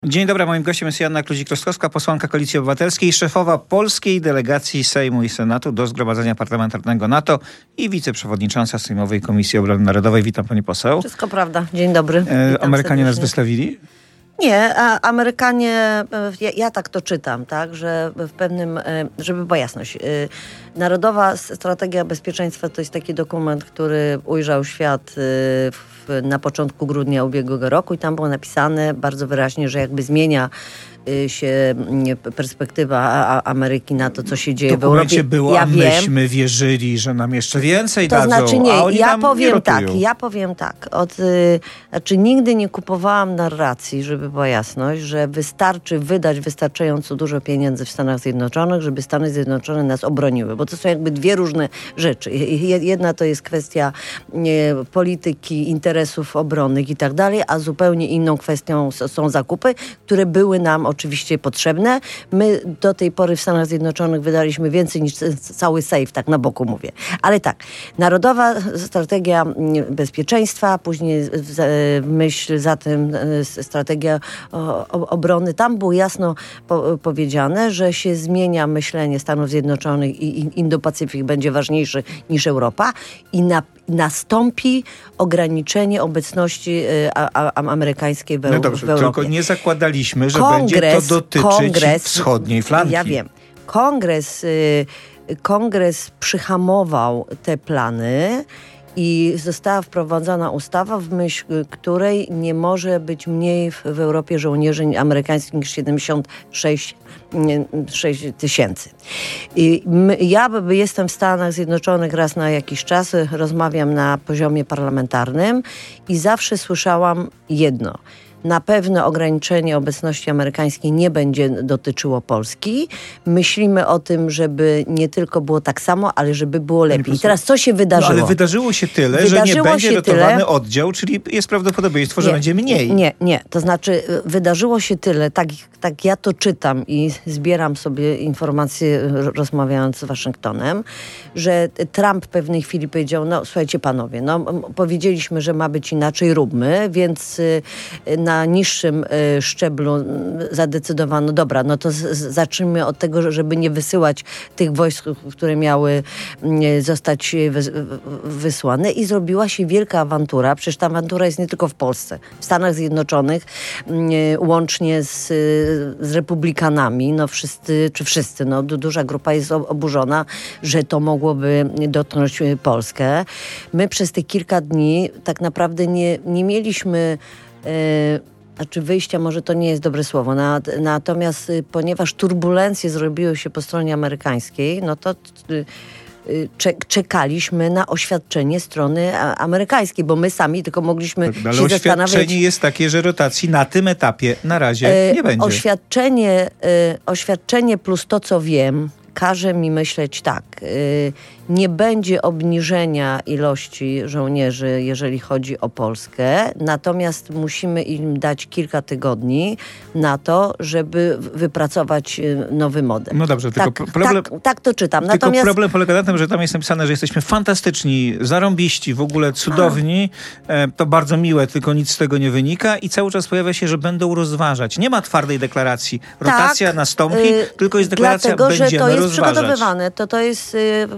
Dzień dobry, moim gościem jest Joanna Kluzik-Rostkowska, posłanka Koalicji Obywatelskiej, szefowa polskiej delegacji Sejmu i Senatu do Zgromadzenia Parlamentarnego NATO i wiceprzewodnicząca Sejmowej Komisji Obrony Narodowej. Witam, pani poseł. Wszystko prawda. Dzień dobry. Amerykanie nas wystawili? Nie, a Amerykanie, ja tak to czytam, tak, że w pewnym, żeby była jasność, Narodowa Strategia Bezpieczeństwa to jest taki dokument, który ujrzał świat na początku grudnia ubiegłego roku i tam było napisane bardzo wyraźnie, że jakby zmienia się perspektywa Ameryki na to, co się dzieje w Europie. Było, ja myśmy wierzyli, że nam jeszcze więcej to dadzą, znaczy nie, a oni ja powiem tak. Znaczy nigdy nie kupowałam narracji, żeby była jasność, że wystarczy wydać wystarczająco dużo pieniędzy w Stanach Zjednoczonych, żeby Stany Zjednoczone nas obroniły, bo to są jakby dwie różne rzeczy. Jedna to jest kwestia polityki, interesów obronnych i tak dalej, a zupełnie inną kwestią są zakupy, które były nam oczywiście potrzebne. My do tej pory w Stanach Zjednoczonych wydaliśmy więcej niż cały sejf, tak na boku mówię. Ale tak, Narodowa Strategia Bezpieczeństwa, później w myśl za tym strategia obrony, tam było jasno powiedziane, że się zmienia myślenie Stanów Zjednoczonych i Indo-Pacyfik będzie ważniejszy niż Europa i nastąpi ograniczenie obecności amerykańskiej w Europie. No dobrze, tylko nie zakładaliśmy, że będzie to dotyczyć wschodniej flanki. Ja wiem. Kongres przyhamował te plany i została wprowadzona ustawa, w myśl której nie może być mniej w Europie żołnierzy amerykańskich niż 76 tysięcy. Ja jestem w Stanach Zjednoczonych raz na jakiś czas, rozmawiam na poziomie parlamentarnym i zawsze słyszałam jedno. Na pewno ograniczenie obecności amerykańskiej nie będzie dotyczyło Polski. Myślimy o tym, żeby nie tylko było tak samo, ale żeby było lepiej. I teraz co się wydarzyło? No, ale wydarzyło się tyle, że nie będzie dotowany oddział, czyli jest prawdopodobieństwo, że będzie mniej. Nie. To znaczy wydarzyło się tyle, tak ja to czytam i zbieram sobie informacje rozmawiając z Waszyngtonem, że Trump w pewnej chwili powiedział, no słuchajcie panowie, no powiedzieliśmy, że ma być inaczej, róbmy, więc na niższym szczeblu zadecydowano, dobra, no to zacznijmy od tego, żeby nie wysyłać tych wojsk, które miały zostać wysłane i zrobiła się wielka awantura. Przecież ta awantura jest nie tylko w Polsce. W Stanach Zjednoczonych łącznie z republikanami, no wszyscy, no duża grupa jest oburzona, że to mogłoby dotknąć Polskę. My przez te kilka dni tak naprawdę nie mieliśmy znaczy wyjścia, może to nie jest dobre słowo, natomiast ponieważ turbulencje zrobiły się po stronie amerykańskiej, no to czekaliśmy na oświadczenie strony amerykańskiej, bo my sami tylko mogliśmy się zastanawiać. Ale oświadczenie jest takie, że rotacji na tym etapie na razie nie będzie. Oświadczenie plus to, co wiem, każe mi myśleć tak. Nie będzie obniżenia ilości żołnierzy, jeżeli chodzi o Polskę, natomiast musimy im dać kilka tygodni na to, żeby wypracować nowy model. No dobrze, tylko problem... Tak to czytam. Tylko natomiast problem polega na tym, że tam jest napisane, że jesteśmy fantastyczni, zarąbiści, w ogóle cudowni. To bardzo miłe, tylko nic z tego nie wynika i cały czas pojawia się, że będą rozważać. Nie ma twardej deklaracji. Rotacja nastąpi, tylko jest deklaracja, dlatego, będziemy że to jest rozważać. Przygotowywane. To jest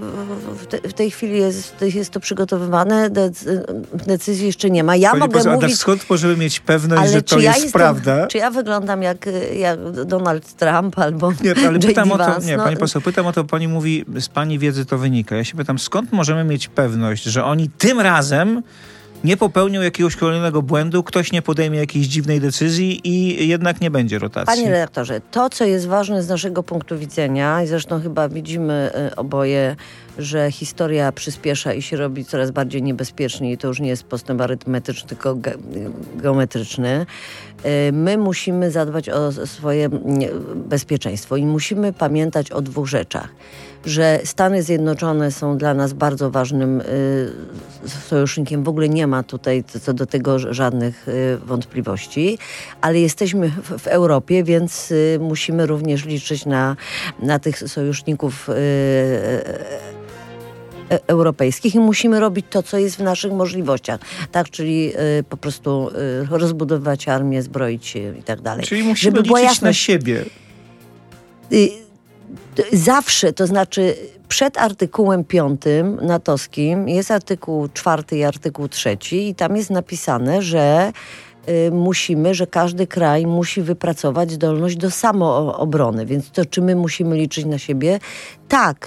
w tej chwili jest to przygotowywane, decyzji jeszcze nie ma. Ja mogę mówić... skąd możemy mieć pewność, że to jest prawda? Czy ja wyglądam jak Donald Trump albo ale pytam o to, Vance? pani poseł, pytam o to, pani mówi, z pani wiedzy to wynika. Ja się pytam, skąd możemy mieć pewność, że oni tym razem nie popełnią jakiegoś kolejnego błędu, ktoś nie podejmie jakiejś dziwnej decyzji i jednak nie będzie rotacji. Panie redaktorze, to, co jest ważne z naszego punktu widzenia i zresztą chyba widzimy oboje, że historia przyspiesza i się robi coraz bardziej niebezpiecznie i to już nie jest postęp arytmetyczny, tylko geometryczny. My musimy zadbać o swoje bezpieczeństwo i musimy pamiętać o dwóch rzeczach. Że Stany Zjednoczone są dla nas bardzo ważnym sojusznikiem. W ogóle nie ma tutaj co do tego żadnych wątpliwości, ale jesteśmy w Europie, więc musimy również liczyć na tych sojuszników europejskich i musimy robić to, co jest w naszych możliwościach. Tak, czyli po prostu rozbudowywać armię, zbroić się i tak dalej. Czyli musimy liczyć na siebie. Zawsze, to znaczy przed artykułem 5 natowskim jest artykuł 4 i artykuł 3 i tam jest napisane, że że każdy kraj musi wypracować zdolność do samoobrony. Więc to, czy my musimy liczyć na siebie? Tak.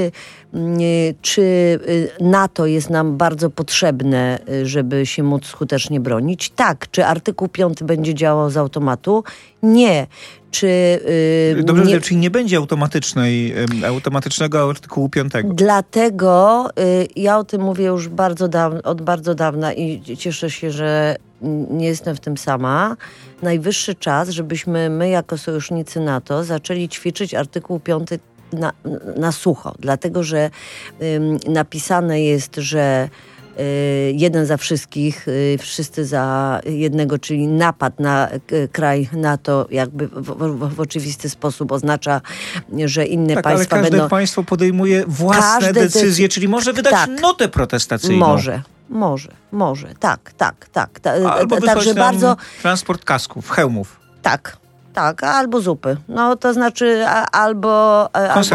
Czy NATO jest nam bardzo potrzebne, żeby się móc skutecznie bronić? Tak. Czy artykuł 5 będzie działał z automatu? Nie. Dobrze, czyli nie będzie automatycznego artykułu 5. Dlatego ja o tym mówię już od bardzo dawna i cieszę się, że nie jestem w tym sama. Najwyższy czas, żebyśmy my jako sojusznicy NATO zaczęli ćwiczyć artykuł 5 na sucho. Dlatego, że napisane jest, że jeden za wszystkich, wszyscy za jednego, czyli napad na kraj NATO jakby w oczywisty sposób oznacza, że inne państwa ale każde będą... państwo podejmuje własne decyzje, czyli może wydać notę protestacyjną. Może. Tak. Albo wysłać nam transport kasków, hełmów. Tak, albo zupy. No to znaczy albo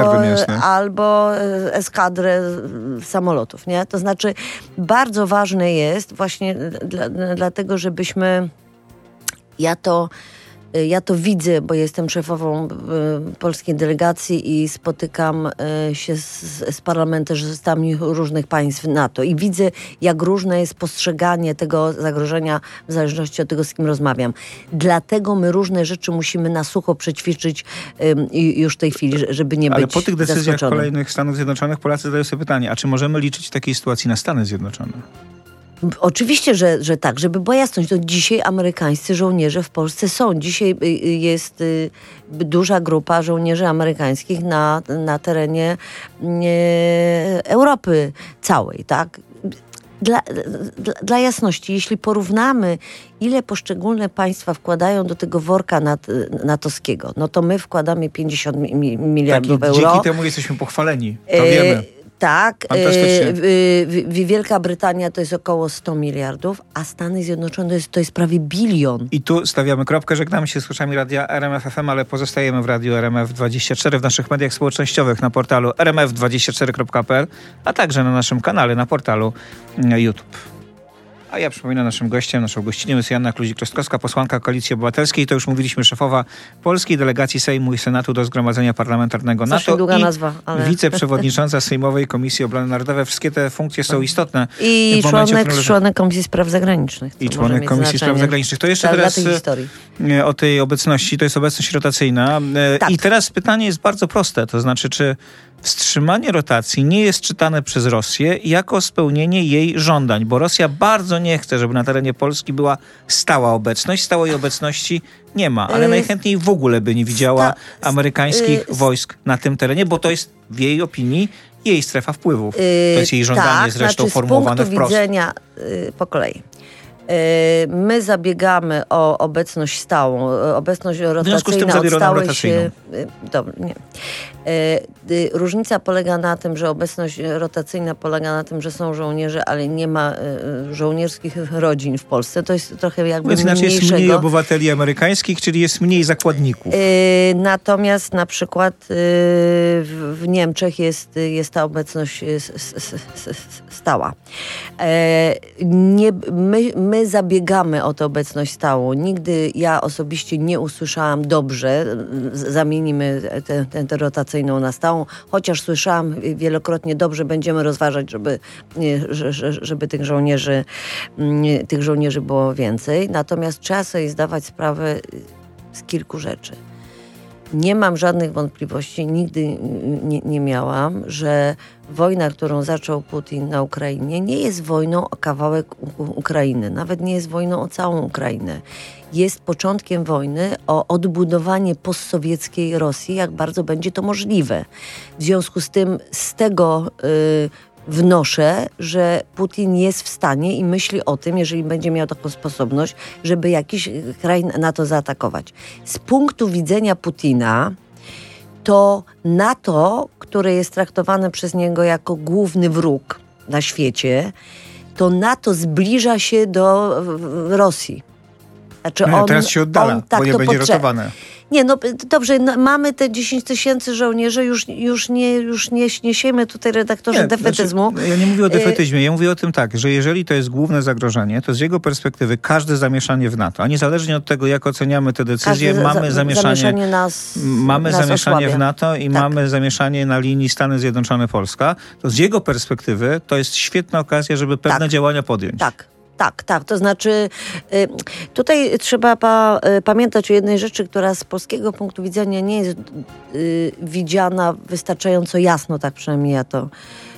eskadrę samolotów, nie? To znaczy bardzo ważne jest właśnie dlatego, żebyśmy... Ja to widzę, bo jestem szefową polskiej delegacji i spotykam się z parlamentarzystami różnych państw NATO i widzę, jak różne jest postrzeganie tego zagrożenia w zależności od tego, z kim rozmawiam. Dlatego my różne rzeczy musimy na sucho przećwiczyć już w tej chwili, żeby nie być Ale po tych decyzjach zaskoczonym. kolejnych Stanów Zjednoczonych Polacy zadają sobie pytanie, a czy możemy liczyć w takiej sytuacji na Stany Zjednoczone? Oczywiście, że tak, żeby była jasność. To dzisiaj amerykańscy żołnierze w Polsce są. Dzisiaj jest duża grupa żołnierzy amerykańskich na terenie Europy całej, tak? Dla jasności, jeśli porównamy, ile poszczególne państwa wkładają do tego worka natowskiego, no to my wkładamy 50 miliardów euro. Dzięki temu jesteśmy pochwaleni, to wiemy. Tak, Wielka Brytania to jest około 100 miliardów, a Stany Zjednoczone to jest prawie 1 bilion. I tu stawiamy kropkę, żegnamy się z słuchaczami radia RMF FM, ale pozostajemy w radiu RMF24, w naszych mediach społecznościowych, na portalu rmf24.pl, a także na naszym kanale, na portalu YouTube. A ja przypominam naszą gościnią jest Joanna Kluzik-Rostkowska, posłanka Koalicji Obywatelskiej. To już mówiliśmy, szefowa polskiej delegacji Sejmu i Senatu do Zgromadzenia Parlamentarnego NATO długa nazwa, ale... wiceprzewodnicząca Sejmowej Komisji Obrony Narodowej. Wszystkie te funkcje są istotne. I członek Komisji Spraw Zagranicznych. I członek Komisji Spraw Zagranicznych. To jeszcze teraz o tej obecności. To jest obecność rotacyjna. Tak. I teraz pytanie jest bardzo proste. To znaczy, czy wstrzymanie rotacji nie jest czytane przez Rosję jako spełnienie jej żądań, bo Rosja bardzo nie chce, żeby na terenie Polski była stała obecność. Stałej obecności nie ma, ale najchętniej w ogóle by nie widziała amerykańskich wojsk na tym terenie, bo to jest w jej opinii jej strefa wpływów. To jest jej żądanie zresztą formułowane wprost. Z punktu widzenia po kolei. My zabiegamy o obecność stałą. Obecność rotacyjna. W związku z tym zabieraną rotacyjną. Różnica polega na tym, że obecność rotacyjna polega na tym, że są żołnierze, ale nie ma żołnierskich rodzin w Polsce. To jest trochę jakby znaczy jest mniej obywateli amerykańskich, czyli jest mniej zakładników. Natomiast na przykład w Niemczech jest ta obecność stała. My zabiegamy o tę obecność stałą. Nigdy ja osobiście nie usłyszałam dobrze, zamienimy tę rotację na stałą, chociaż słyszałam wielokrotnie, dobrze będziemy rozważać, żeby tych żołnierzy było więcej. Natomiast trzeba sobie zdawać sprawę z kilku rzeczy. Nie mam żadnych wątpliwości, nigdy nie miałam, że wojna, którą zaczął Putin na Ukrainie, nie jest wojną o kawałek Ukrainy. Nawet nie jest wojną o całą Ukrainę. Jest początkiem wojny o odbudowanie postsowieckiej Rosji, jak bardzo będzie to możliwe. W związku z tym z tego wnoszę, że Putin jest w stanie i myśli o tym, jeżeli będzie miał taką sposobność, żeby jakiś kraj NATO zaatakować. Z punktu widzenia Putina to NATO, które jest traktowane przez niego jako główny wróg na świecie, to NATO zbliża się do Rosji. Znaczy teraz się oddala, bo nie będzie rotowane. Nie, no dobrze, no, mamy te 10 000 żołnierzy, już nie siejmy tutaj, redaktorze, defetyzmu. Znaczy, ja nie mówię o defetyzmie, ja mówię o tym tak, że jeżeli to jest główne zagrożenie, to z jego perspektywy każde zamieszanie w NATO, a niezależnie od tego, jak oceniamy te decyzje, mamy zamieszanie w NATO i mamy zamieszanie na linii Stany Zjednoczone-Polska, to z jego perspektywy to jest świetna okazja, żeby pewne działania podjąć. Tak. To znaczy tutaj trzeba pamiętać o jednej rzeczy, która z polskiego punktu widzenia nie jest widziana wystarczająco jasno, tak przynajmniej ja to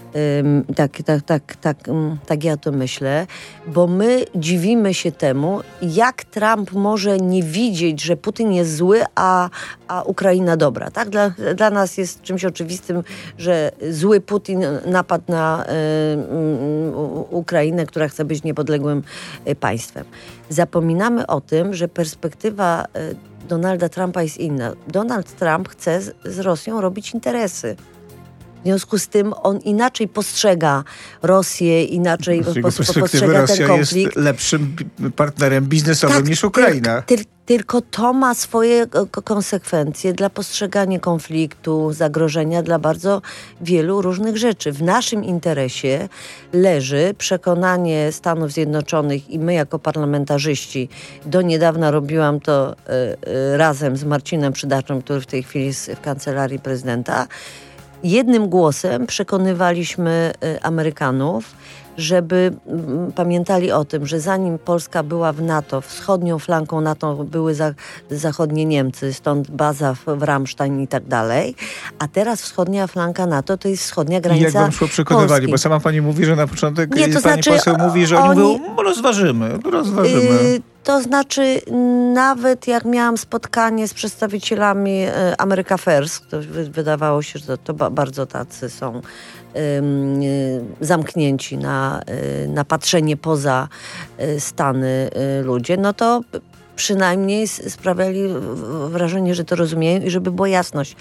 tak ja to myślę, bo my dziwimy się temu, jak Trump może nie widzieć, że Putin jest zły, a Ukraina dobra. Tak? Dla nas jest czymś oczywistym, że zły Putin napadł na Ukrainę, która chce być niepodległym państwem. Zapominamy o tym, że perspektywa Donalda Trumpa jest inna. Donald Trump chce z Rosją robić interesy. W związku z tym on inaczej postrzega Rosję, inaczej postrzega Rosja ten konflikt. Jest lepszym partnerem biznesowym niż Ukraina. Tylko to ma swoje konsekwencje dla postrzegania konfliktu, zagrożenia, dla bardzo wielu różnych rzeczy. W naszym interesie leży przekonanie Stanów Zjednoczonych i my jako parlamentarzyści, do niedawna robiłam to razem z Marcinem Przydaczem, który w tej chwili jest w kancelarii prezydenta, jednym głosem przekonywaliśmy Amerykanów, żeby pamiętali o tym, że zanim Polska była w NATO, wschodnią flanką NATO były zachodnie Niemcy, stąd baza w Ramstein i tak dalej, a teraz wschodnia flanka NATO to jest wschodnia granica Polski. Jak wam szło przekonywali? Bo sama pani mówi, że na początek pani poseł mówi, że oni mówią, rozważymy. To znaczy, nawet jak miałam spotkanie z przedstawicielami America First, to wydawało się, że to bardzo tacy są zamknięci na patrzenie poza Stany ludzie, no to przynajmniej sprawiali wrażenie, że to rozumieją i żeby była jasność.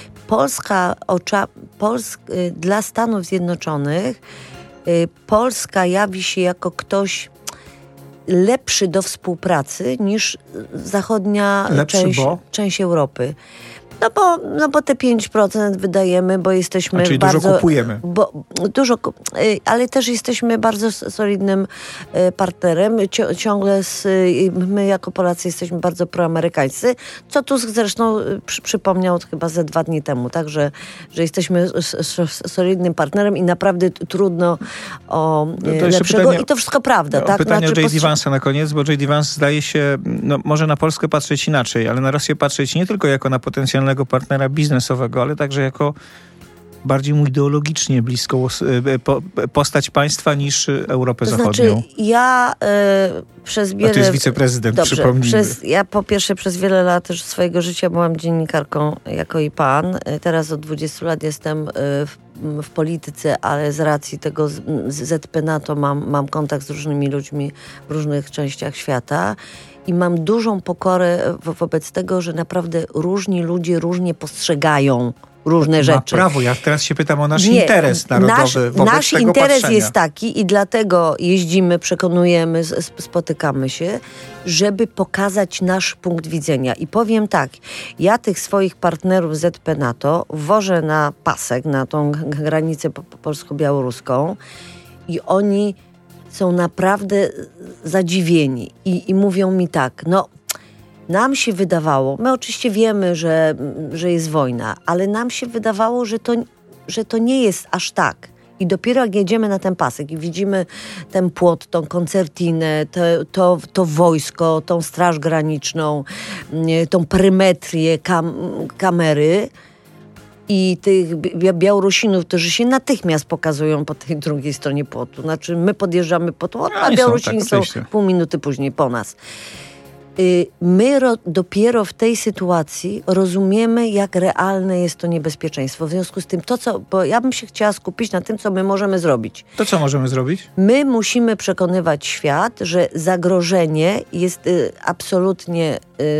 Dla Stanów Zjednoczonych Polska jawi się jako ktoś lepszy do współpracy niż zachodnia część Europy. No bo te 5% wydajemy, bo jesteśmy czyli bardzo... dużo kupujemy. Ale też jesteśmy bardzo solidnym partnerem. Ciągle my jako Polacy jesteśmy bardzo proamerykańscy, co Tusk zresztą przypomniał chyba ze 2 dni temu, tak, że jesteśmy solidnym partnerem i naprawdę trudno o lepszego. I to wszystko prawda. Tak? Pytanie o J.D. Vance'a na koniec, bo J.D. Vance zdaje się, może na Polskę patrzeć inaczej, ale na Rosję patrzeć nie tylko jako na potencjalnego partnera biznesowego, ale także jako bardziej mu ideologicznie bliską postać państwa niż Europę Zachodnią. Znaczy, ja przez wiele... A to jest wiceprezydent, przypomnijmy. Ja po pierwsze przez wiele lat też swojego życia byłam dziennikarką jako i pan. Teraz od 20 lat jestem w polityce, ale z racji tego ZP NATO mam kontakt z różnymi ludźmi w różnych częściach świata. I mam dużą pokorę wobec tego, że naprawdę różni ludzie różnie postrzegają różne rzeczy. Prawo, ja teraz się pytam o nasz interes narodowy wobec nasz tego interes patrzenia. jest taki i dlatego jeździmy, przekonujemy, spotykamy się, żeby pokazać nasz punkt widzenia. I powiem tak, ja tych swoich partnerów ZP NATO wożę na pasek, na tą granicę polsko-białoruską i oni są naprawdę zadziwieni i mówią mi tak, nam się wydawało, my oczywiście wiemy, że jest wojna, ale nam się wydawało, że to nie jest aż tak. I dopiero jak jedziemy na ten pasek i widzimy ten płot, tą koncertinę, to wojsko, tą straż graniczną, tą perymetrię, kamery, i tych Białorusinów, którzy się natychmiast pokazują po tej drugiej stronie płotu. Znaczy my podjeżdżamy pod płot, a Białorusini są pół minuty później po nas. My dopiero w tej sytuacji rozumiemy, jak realne jest to niebezpieczeństwo. W związku z tym, bo ja bym się chciała skupić na tym, co my możemy zrobić. To co możemy zrobić? My musimy przekonywać świat, że zagrożenie jest absolutnie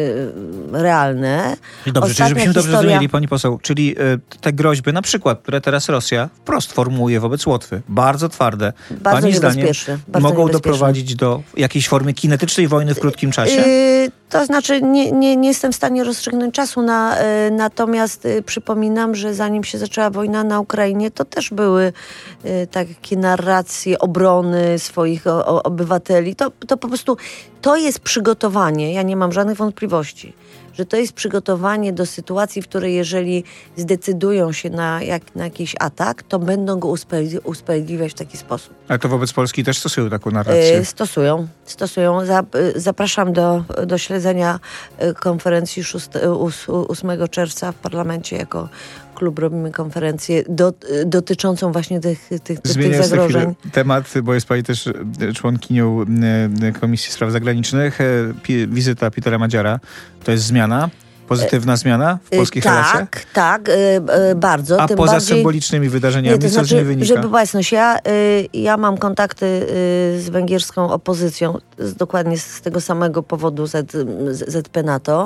realne. Dobrze, czyli żebyśmy dobrze zrozumieli, pani poseł, czyli te groźby, na przykład, które teraz Rosja wprost formułuje wobec Łotwy, bardzo twarde, bardzo pani zdaniem mogą doprowadzić do jakiejś formy kinetycznej wojny w krótkim czasie? To znaczy, nie jestem w stanie rozstrzygnąć czasu, natomiast przypominam, że zanim się zaczęła wojna na Ukrainie, to też były takie narracje obrony swoich obywateli. To po prostu, to jest przygotowanie, ja nie mam żadnych wątpliwości, że to jest przygotowanie do sytuacji, w której jeżeli zdecydują się na jakiś atak, to będą go usprawiedliwiać w taki sposób. Ale to wobec Polski też stosują taką narrację? Stosują. Zapraszam do śledzenia konferencji 8 czerwca w parlamencie. Jako klub robimy konferencję dotyczącą właśnie tych zagrożeń. Temat, bo jest pani też członkinią Komisji Spraw Zagranicznych. Wizyta Petera Madziara to jest zmiana? Pozytywna zmiana w polskich relacjach? Tak, bardzo. A tym poza bardziej, symbolicznymi wydarzeniami, to co znaczy, z nich wynika? żeby była jasność, ja mam kontakty z węgierską opozycją, dokładnie z tego samego powodu ZP NATO.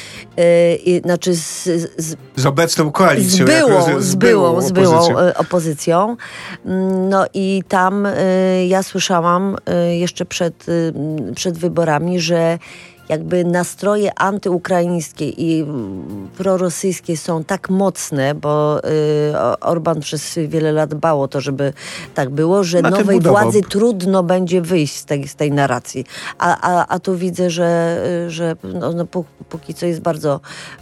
Znaczy z obecną koalicją. Z byłą opozycją. No i tam ja słyszałam jeszcze przed wyborami, że jakby nastroje antyukraińskie i prorosyjskie są tak mocne, bo Orban przez wiele lat dbał o to, żeby tak było, że nowej władzy trudno będzie wyjść z tej narracji. A tu widzę, że póki co jest bardzo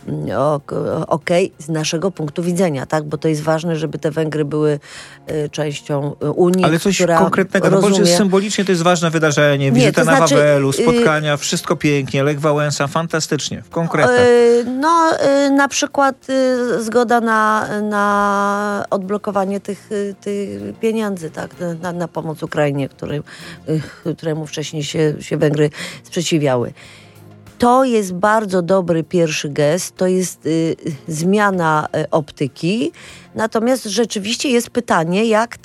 okej z naszego punktu widzenia, tak? Bo to jest ważne, żeby te Węgry były częścią Unii, ale coś która konkretnego, rozumie... bo symbolicznie to jest ważne wydarzenie, wizyta na Wawelu, spotkania, wszystko pięknie. Lech Wałęsa, fantastycznie, w konkretach. Na przykład zgoda na odblokowanie tych pieniędzy, tak, na pomoc Ukrainie, któremu wcześniej się Węgry sprzeciwiały. To jest bardzo dobry pierwszy gest, to jest zmiana optyki. Natomiast rzeczywiście jest pytanie, jak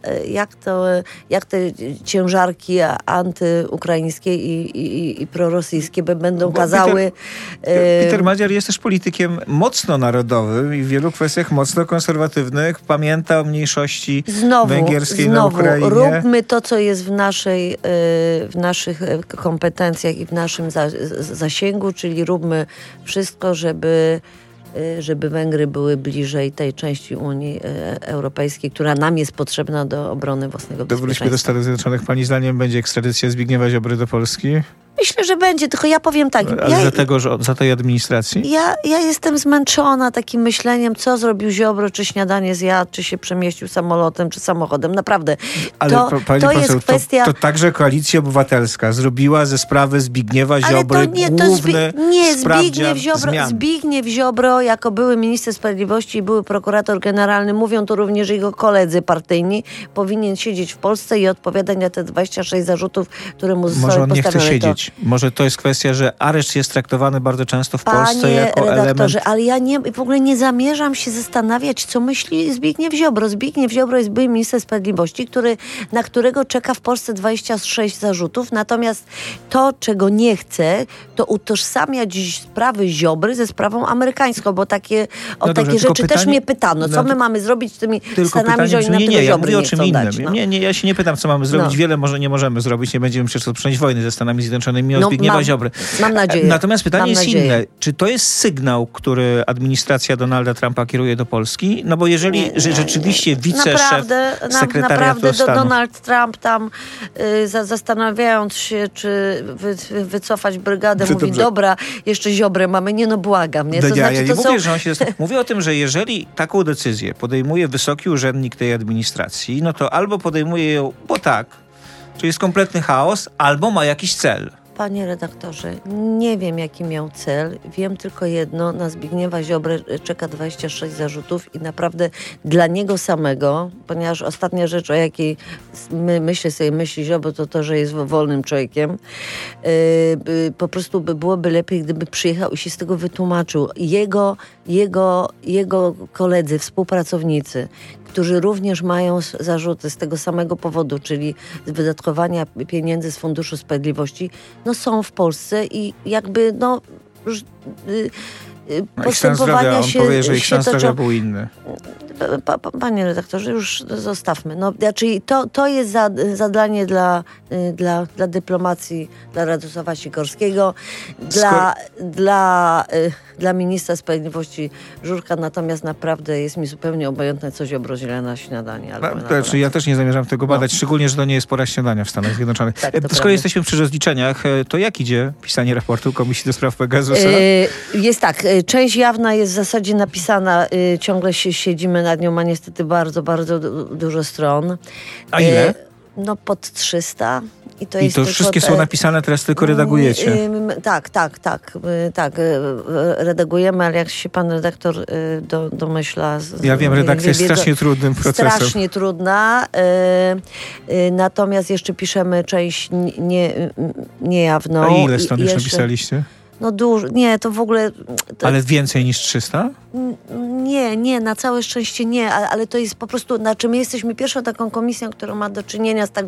te ciężarki antyukraińskie i prorosyjskie będą kazały... Peter Madziar jest też politykiem mocno narodowym i w wielu kwestiach mocno konserwatywnych. Pamięta o mniejszości węgierskiej na Ukrainie. Róbmy to, co jest w naszych kompetencjach i w naszym zasięgu, czyli róbmy wszystko, żeby Węgry były bliżej tej części Unii Europejskiej, która nam jest potrzebna do obrony własnego bezpieczeństwa. Wróćmy do Stanów Zjednoczonych. Pani zdaniem będzie ekstradycja Zbigniewa Ziobry do Polski? Myślę, że będzie, tylko ja powiem tak. Ale za tej administracji? Ja jestem zmęczona takim myśleniem, co zrobił Ziobro, czy śniadanie zjadł, czy się przemieścił samolotem, czy samochodem. Naprawdę. Ale pani poseł, jest kwestia... to także Koalicja Obywatelska zrobiła ze sprawy Zbigniewa Ziobry główny Zbigniew Ziobro, jako były minister sprawiedliwości i były prokurator generalny, mówią to również jego koledzy partyjni, powinien siedzieć w Polsce i odpowiadać na te 26 zarzutów, które mu zostały postawione. Może on nie chce siedzieć. Może to jest kwestia, że areszt jest traktowany bardzo często w Polsce jako element... ale ja w ogóle nie zamierzam się zastanawiać, co myśli Zbigniew Ziobro. Zbigniew Ziobro jest były minister sprawiedliwości, na którego czeka w Polsce 26 zarzutów. Natomiast to, czego nie chcę, to utożsamiać sprawy Ziobry ze sprawą amerykańską, bo takie rzeczy też mnie pytano. Co my mamy zrobić z tymi Stanami, że oni na tego Ziobry ja mówię o czym innym. dać, no. Ja się nie pytam, co mamy zrobić. Wiele może nie możemy zrobić. Nie będziemy przecież rozpocząć wojny ze Stanami Zjednoczonymi o Zbigniewa Ziobry. Mam nadzieję. Natomiast pytanie jest inne. Czy to jest sygnał, który administracja Donalda Trumpa kieruje do Polski? No bo jeżeli rzeczywiście wiceszef sekretariatu stanu... Donald Trump tam zastanawiając się, czy wycofać brygadę, mówi, dobrze. Dobra, jeszcze Ziobrę mamy. Nie, no błagam. Nie? Ja nie mówię, że on się... Mówię o tym, że jeżeli taką decyzję podejmuje wysoki urzędnik tej administracji, no to albo podejmuje ją, bo tak, czyli jest kompletny chaos, albo ma jakiś cel. Panie redaktorze, nie wiem, jaki miał cel. Wiem tylko jedno, na Zbigniewa Ziobrę czeka 26 zarzutów i naprawdę dla niego samego, ponieważ ostatnia rzecz, o jakiej myśli Ziobro, to to, że jest wolnym człowiekiem, po prostu byłoby lepiej, gdyby przyjechał i się z tego wytłumaczył. Jego koledzy, współpracownicy, którzy również mają zarzuty z tego samego powodu, czyli z wydatkowania pieniędzy z Funduszu Sprawiedliwości, no są w Polsce i jakby postępowania się... On powie, że ich stan zdrowia toczą. był inny. Panie redaktorze, już zostawmy. No, czyli to jest zadanie dla dyplomacji, dla Radosława Sikorskiego, dla ministra sprawiedliwości Żurka, natomiast naprawdę jest mi zupełnie obojętne, co Ziobro źle na śniadanie. Ja też nie zamierzam tego badać, szczególnie, że to nie jest pora śniadania w Stanach Zjednoczonych. Skoro jesteśmy przy rozliczeniach, to jak idzie pisanie raportu Komisji do Spraw Pegasusa? Jest tak, część jawna jest w zasadzie napisana, ciągle siedzimy nad nią, ma niestety bardzo, bardzo dużo stron. A ile? No pod 300. I to wszystkie są napisane, teraz tylko redagujecie. Tak. Redagujemy, ale jak się pan redaktor domyśla... Ja wiem, redakcja jest strasznie trudnym procesem. Strasznie trudna. Natomiast jeszcze piszemy część niejawną. A ile stron już napisaliście? No dużo. Nie, to w ogóle... Ale więcej niż 300? Nie, na całe szczęście nie, ale to jest po prostu, znaczy my jesteśmy pierwszą taką komisją, która ma do czynienia z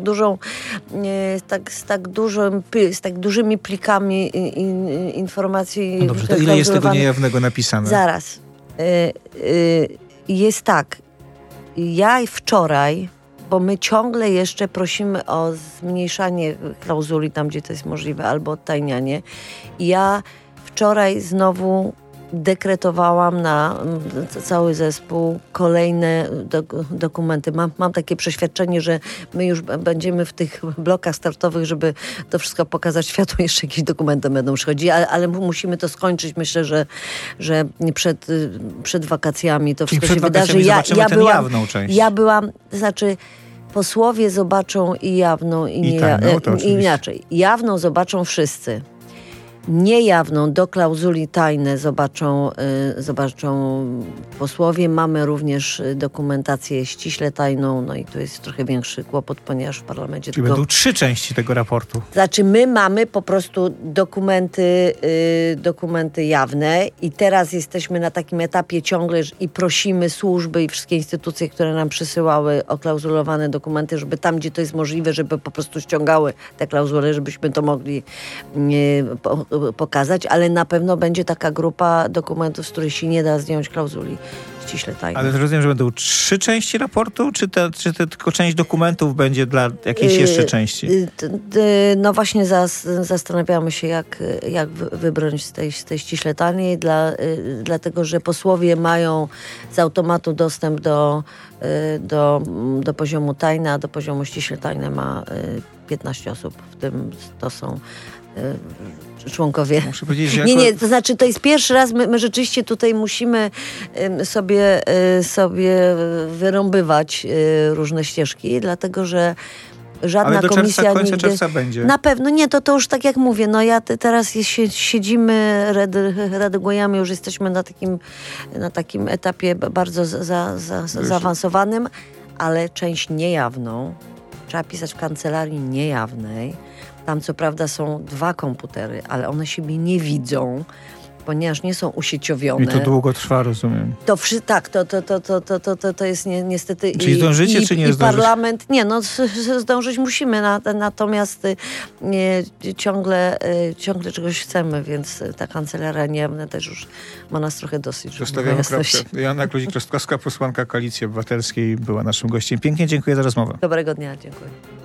tak dużymi plikami informacji. No dobrze, to ile jest tego niejawnego napisane? Zaraz. Jest tak. Ja wczoraj, bo my ciągle jeszcze prosimy o zmniejszanie klauzuli tam, gdzie to jest możliwe, albo odtajnianie. Ja wczoraj znowu dekretowałam na cały zespół kolejne dokumenty. Mam takie przeświadczenie, że my już będziemy w tych blokach startowych, żeby to wszystko pokazać światu. Jeszcze jakieś dokumenty będą przychodzić, ale musimy to skończyć. Myślę, że przed wakacjami to wszystko się wydarzy. Ja byłam, to znaczy posłowie zobaczą i jawną, i inaczej. Jawną zobaczą wszyscy. Niejawną do klauzuli tajne zobaczą posłowie. Mamy również dokumentację ściśle tajną, no i tu jest trochę większy kłopot, ponieważ w parlamencie... Czyli będą 3 części tego raportu. Znaczy my mamy po prostu dokumenty jawne i teraz jesteśmy na takim etapie ciągle i prosimy służby i wszystkie instytucje, które nam przysyłały oklauzulowane dokumenty, żeby tam, gdzie to jest możliwe, żeby po prostu ściągały te klauzule, żebyśmy to mogli pokazać, ale na pewno będzie taka grupa dokumentów, z których się nie da zdjąć klauzuli ściśle tajnej. Ale rozumiem, że będą 3 części raportu, czy tylko część dokumentów będzie dla jakiejś jeszcze części? No właśnie zastanawiamy się, jak wybrać z tej ściśle tajnej, dlatego że posłowie mają z automatu dostęp do poziomu tajne, a do poziomu ściśle tajne ma 15 osób, w tym to są członkowie. Muszę powiedzieć, że Nie, to znaczy to jest pierwszy raz, my rzeczywiście tutaj musimy sobie wyrąbywać różne ścieżki, dlatego że żadna ale do komisja końca nigdy... czerwca będzie. Na pewno, nie, to już tak jak mówię, no ja teraz siedzimy, redagujemy, już jesteśmy na takim etapie bardzo zaawansowanym, ale część niejawną trzeba pisać w kancelarii niejawnej. Tam co prawda są 2 komputery, ale one siebie nie widzą, ponieważ nie są usieciowione. I to długo trwa, rozumiem. To jest niestety... Czyli zdążycie, czy nie zdążycie? Parlament... Nie, no zdążyć musimy, natomiast ciągle czegoś chcemy, więc ta kancelaria niejawna też już ma nas trochę dosyć. Zostawiamy kropkę. Joanna Kluzik-Rostkowska, posłanka Koalicji Obywatelskiej, była naszym gościem. Pięknie dziękuję za rozmowę. Dobrego dnia, dziękuję.